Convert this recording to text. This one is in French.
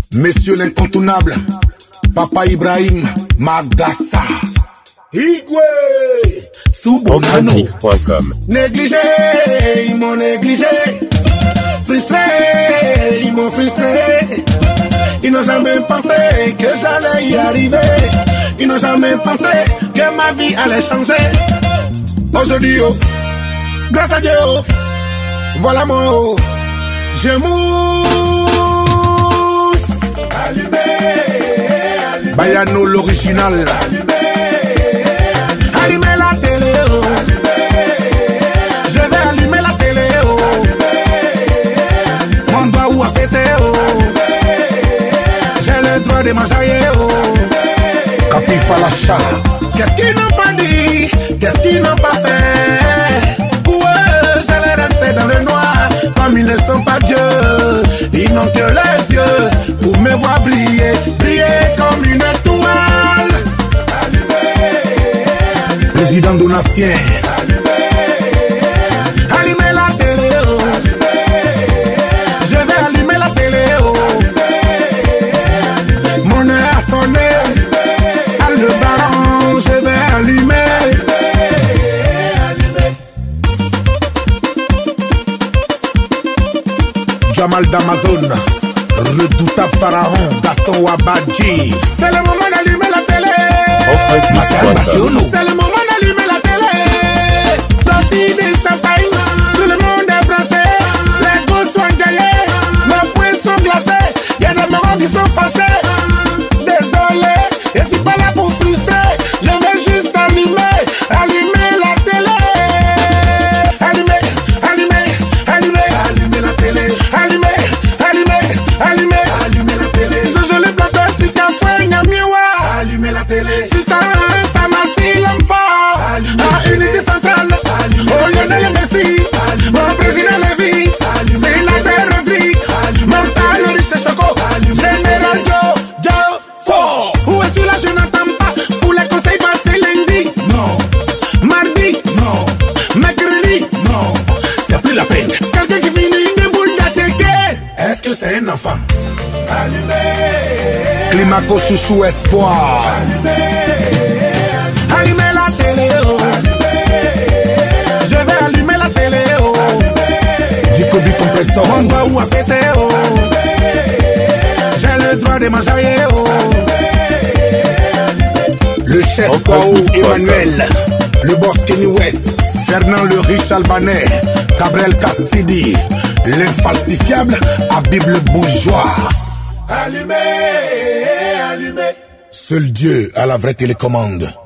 Messieurs l'incontournable, Papa Ibrahim Magdassa, Igwe, Soubonano, négligé, ils m'ont négligé, frustré, ils m'ont frustré, ils n'ont jamais pensé que j'allais y arriver, ils n'ont jamais pensé que ma vie allait changer. Aujourd'hui, oh, grâce à Dieu, oh, voilà moi, oh, je mousse. Allumé, allumé. Bayano l'original. Allumé, allumé la télé, oh. Allumé, je vais allumer la télé, oh. Allumé, mon doigt où a pété, oh. Allumé, j'ai le droit de m'enjailler, oh. Capi Falacha. Qu'est-ce qu'ils n'ont pas dit? Qu'est-ce qu'ils n'ont pas fait? Ouais, j'allais rester dans le noir, comme ils ne sont pas Dieu. Ils n'ont que les yeux pour me voir briller, briller comme une étoile. Allumé, président Donatien. Allumé, allumez la télé, oh. Allumé, je vais allumer la télé, oh. Allumé, mon heure a sonné. Allumé, le baron, je vais allumer. Jamal d'Amazon, redoutable pharaon, Gaston Wabadji. C'est le moment d'allumer la télé. C'est le moment d'allumer la télé. Sorti des champagnes, tout le monde est pressé. Les gosses sont gaillés, nos poings sont glacés. Il y a des morts qui sont fâchés. Désolé, je suis pas là pour frustrer. Je vais juste allumer, allumer la télé. Allumer, allumer, allumer, allumer la télé. Allumer, allumer, allumer, allumer la télé. Ce joli plateau, si t'as fait une miroir. Allumer la télé. Si t'as un Samassi l'enfant. À unité centrale. Au Lionel Messi. Mon président Lévis. Sénateur Rodrigue. Montagne Riche Choco. Général Joe Fort. Où est-ce là, je n'entends pas. Pour les conseils passés lundi. Non. Mardi. Non. Mercredi. Non. C'est plus la peine. Quelqu'un qui finit une boule d'attiqué. Est-ce que c'est un enfant? Allumé. Climaco chouchou espoir. Allumé. Allumez la télé, oh. Allumé. Je vais allumer la télé, oh. Allumé. Du Kobe compressor. Mon doigt où a pété, oh. Allumé. J'ai le droit de m'enjailler, oh. Allumé. Le chef Kwao Emmanuel. Le boss Kenny West. Fernand le riche albanais. Gabriel Cassidy. L'infalsifiable Habib le bourgeois. Allumé, allumé. Seul Dieu a la vraie télécommande.